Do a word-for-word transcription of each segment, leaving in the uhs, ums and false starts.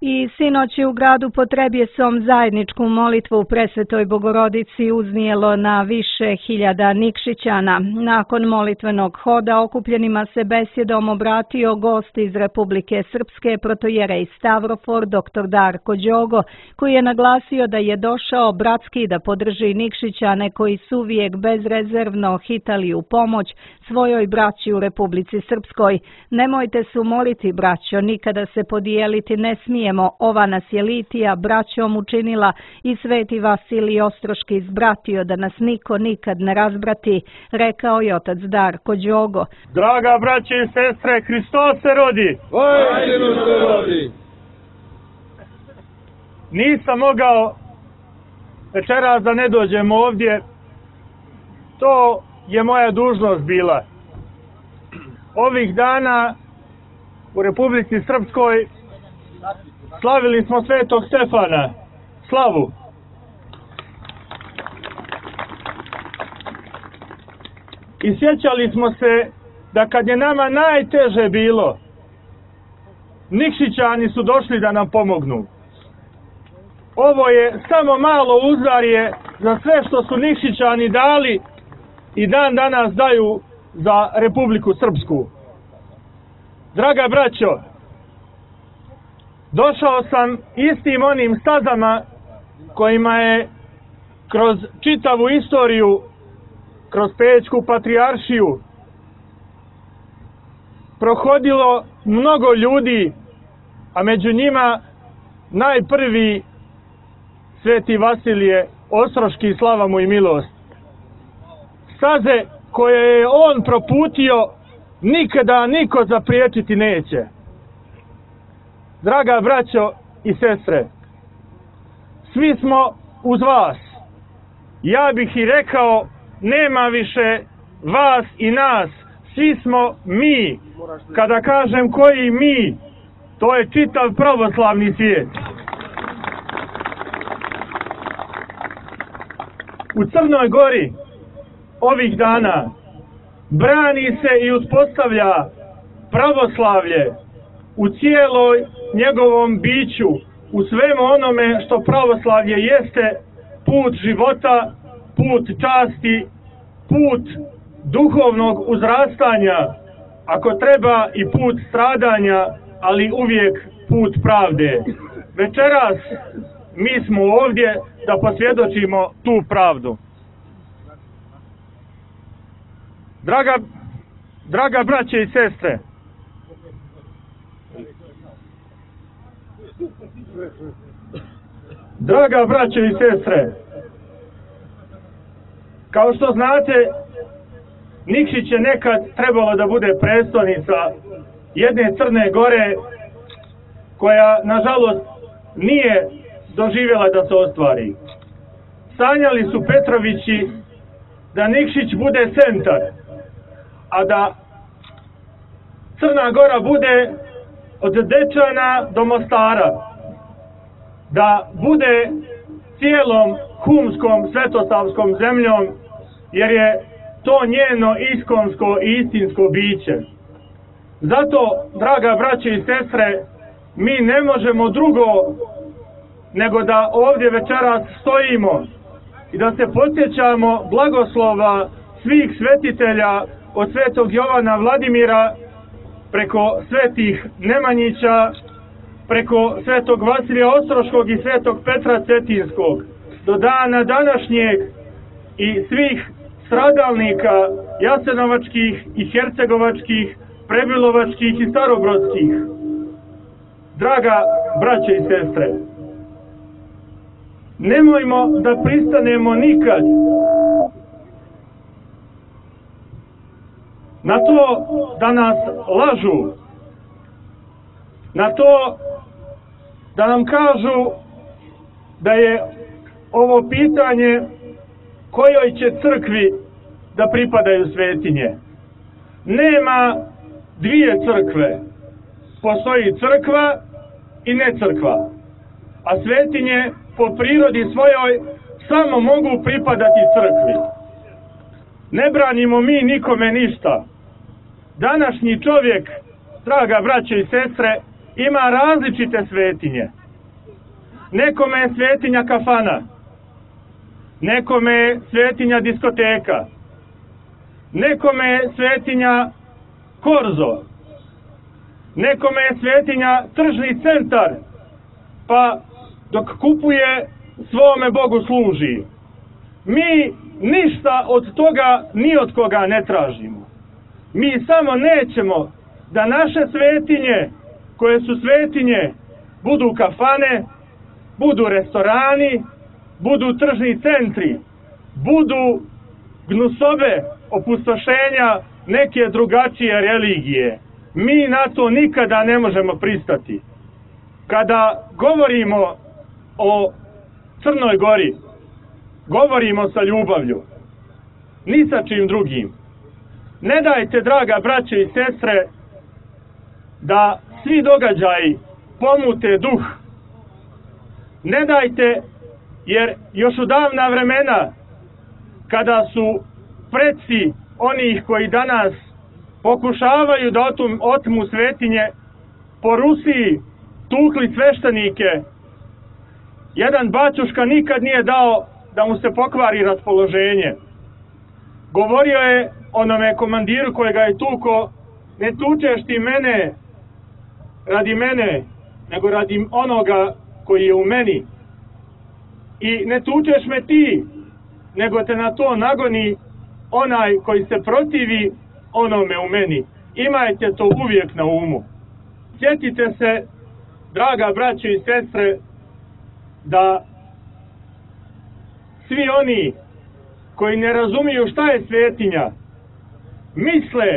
I sinoć u gradu Potrebjesom zajedničku molitvu Presvetoj Bogorodici uznijelo na više hiljada Nikšićana. Nakon molitvenog hoda okupljenima se besjedom obratio gost iz Republike Srpske, protojerej Stavrofor, doktor Darko Đogo, koji je naglasio da je došao bratski da podrži Nikšićane koji su uvijek bezrezervno hitali u pomoć svojoj braći u Republici Srpskoj. Nemojte se umoriti, braćo, nikada se podijeliti ne smijemo. Ova nas je litija braćom učinila i sveti Vasilij Ostroški izbratio da nas niko nikad ne razbrati, rekao je otac Darko Đogo. Draga braće i sestre, Hristos se rodi! Vajstinu se rodi! Nisam mogao večeras da ne dođem ovdje, to je moja dužnost bila. Ovih dana u Republici Srpskoj slavili smo Svetog Stefana, slavu. I sjećali smo se da kad je nama najteže bilo, Nikšićani su došli da nam pomognu. Ovo je samo malo uzdarje za sve što su Nikšićani dali i dan danas daju za Republiku Srpsku. Draga braćo, došao sam istim onim stazama kojima je kroz čitavu istoriju, kroz Pećku patrijaršiju, prohodilo mnogo ljudi, a među njima najprvi sveti Vasilije Ostroški, slava mu i milost. Staze koje je on proputio nikada niko zapriječiti neće. Draga braćo i sestre, svi smo uz vas. Ja bih i rekao, nema više vas i nas, svi smo mi. Kada kažem koji mi, to je čitav pravoslavni svijet. U Crnoj Gori ovih dana brani se i uspostavlja pravoslavlje u cijeloj njegovom biću, u svemu onome što pravoslavlje jeste, put života, put časti, put duhovnog uzrastanja, ako treba i put stradanja, ali uvijek put pravde. Večeras mi smo ovdje da posvjedočimo tu pravdu. Draga, draga braće i sestre, Draga braćo i sestre, kao što znate, Nikšić je nekad trebalo da bude prestolnica jedne Crne Gore, koja, nažalost, nije doživjela da se ostvari. Sanjali su Petrovići da Nikšić bude centar, a da Crna Gora bude od Dečana do Mostara, da bude cijelom humskom, svetosavskom zemljom, jer je to njeno iskonsko i istinsko biće. Zato, draga braće i sestre, mi ne možemo drugo nego da ovdje večeras stojimo i da se podsjećamo blagoslova svih svetitelja od svetog Jovana Vladimira, preko svetih Nemanjića, preko svetog Vasilija Ostroškog i svetog Petra Cetinskog, do dana današnjeg i svih stradalnika jasenovačkih i hercegovačkih, prebilovačkih i starobrodskih. Draga braće i sestre, nemojmo da pristanemo nikad na to da nas lažu, na to da nam kažu da je ovo pitanje kojoj će crkvi da pripadaju svetinje. Nema dvije crkve. Postoji crkva i ne crkva. A svetinje po prirodi svojoj samo mogu pripadati crkvi. Ne branimo mi nikome ništa. Današnji čovjek, draga braćo i sestre, ima različite svetinje. Nekome je svetinja kafana, nekome je svetinja diskoteka, nekome je svetinja korzo, nekome je svetinja tržni centar, pa dok kupuje svome Bogu služi. Mi ništa od toga ni od koga ne tražimo. Mi samo nećemo da naše svetinje, koje su svetinje, budu kafane, budu restorani, budu tržni centri, budu gnusobe opustošenja neke drugačije religije. Mi na to nikada ne možemo pristati. Kada govorimo o Crnoj Gori, govorimo sa ljubavlju, ni sa čim drugim. Ne dajte, draga braće i sestre, da svi događaji pomute duh. Ne dajte, jer još u davna vremena, kada su preci onih koji danas pokušavaju da otmu svetinje, po Rusiji tukli sveštenike, jedan bačuška nikad nije dao da mu se pokvari raspoloženje. Govorio je onome komandiru kojega je tuko: ne tučeš ti mene radi mene, nego radi onoga koji je u meni. I ne tučeš me ti, nego te na to nagoni onaj koji se protivi onome u meni. Imajte to uvijek na umu. Sjetite se, draga braćo i sestre, da svi oni koji ne razumiju šta je svetinja, misle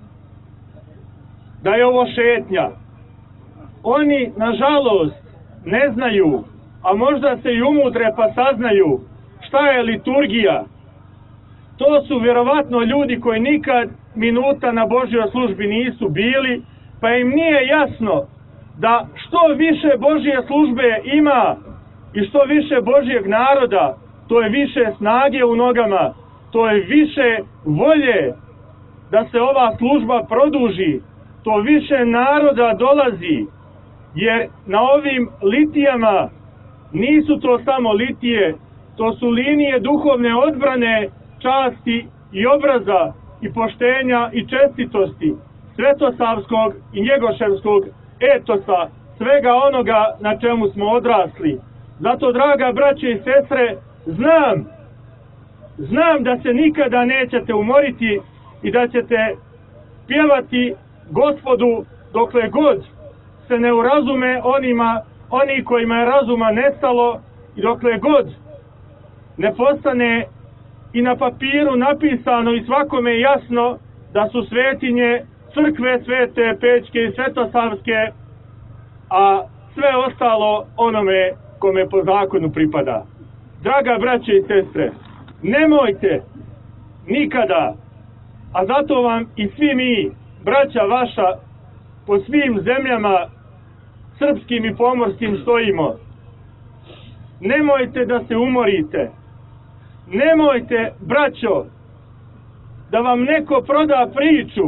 da je ovo šetnja. Oni, nažalost, ne znaju, a možda se i umudre pa saznaju šta je liturgija. To su vjerovatno ljudi koji nikad minuta na Božjoj službi nisu bili, pa im nije jasno da što više Božje službe ima i što više Božjeg naroda, to je više snage u nogama, to je više volje da se ova služba produži, to više naroda dolazi, jer na ovim litijama nisu to samo litije, to su linije duhovne odbrane, časti i obraza i poštenja i čestitosti, svetosavskog i njegoševskog etosa, svega onoga na čemu smo odrasli. Zato, draga braće i sestre, znam, znam da se nikada nećete umoriti i da ćete pjevati Gospodu dokle god se ne urazume onima, oni kojima je razuma nestalo, i dokle god ne postane i na papiru napisano i svakome jasno da su svetinje crkve svete, pećke i svetosavske, a sve ostalo onome kome po zakonu pripada. Draga braće i sestre, nemojte nikada, a zato vam i svi mi, braća vaša, po svim zemljama srpskim i pomorskim stojimo, nemojte da se umorite. Nemojte, braćo, da vam neko proda priču,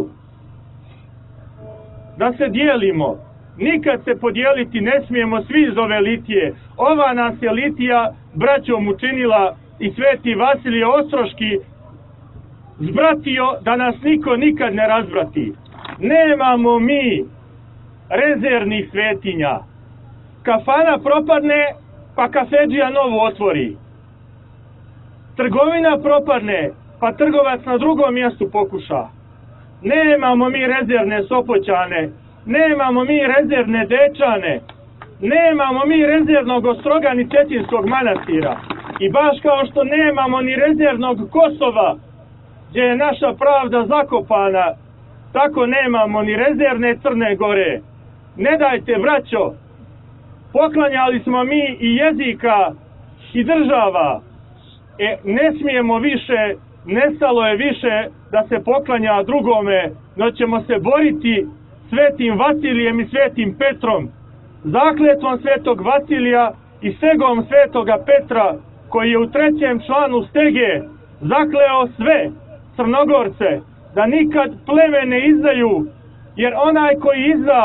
da se dijelimo. Nikad se podijeliti ne smijemo svi iz ove litije. Ova nas je litija braćom učinila i sveti Vasilije Ostroški zbratio da nas niko nikad ne razbrati. Nemamo mi rezervnih svetinja. Kafana propadne, pa kafedžija novu otvori. Trgovina propadne, pa trgovac na drugom mjestu pokuša. Nemamo mi rezervne Sopoćane, nemamo mi rezervne Dečane, nemamo mi rezervnog Ostroga ni Cetinskog manastira. I baš kao što nemamo ni rezervnog Kosova, gdje je naša pravda zakopana, tako nemamo ni rezervne Crne Gore. Ne dajte, braćo, poklanjali smo mi i jezika i država. E, ne smijemo više, nestalo je više da se poklanja drugome, no ćemo se boriti svetim Vasilijem i svetim Petrom, zakletvom svetog Vasilija i stegom svetoga Petra, koji je u trećem članu stege zakleo sve Crnogorce da nikad pleme ne izdaju, jer onaj koji izda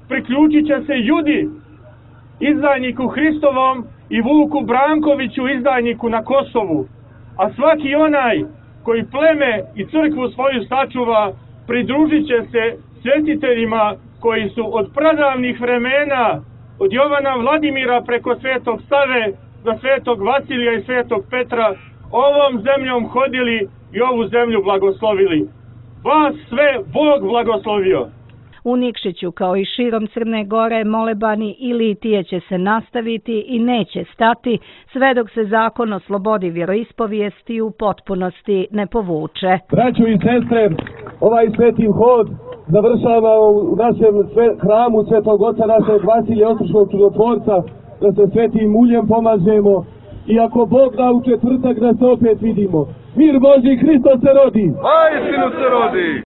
priključit će se Judi, izdajniku Hristovom, i Vuku Brankoviću, izdajniku na Kosovu. A svaki onaj koji pleme i crkvu svoju sačuva, pridružit će se svetiteljima koji su od pradavnih vremena, od Jovana Vladimira preko Svetog Save do Svetog Vasilija i Svetog Petra, ovom zemljom hodili i ovu zemlju blagoslovili. Vas sve Bog blagoslovio. U Nikšiću, kao i širom Crne Gore, molebani i litije će se nastaviti i neće stati sve dok se zakon o slobodi vjeroispovijesti u potpunosti ne povuče. Braćo i sestre, ovaj sveti hod završava u našem hramu Svetog Oca našeg Vasilija Otočkog čudotvorca, da se svetim uljem pomažemo i ako Bog da u četvrtak da se opet vidimo. Mir Božji, Hristos se rodi! A istinu se rodi!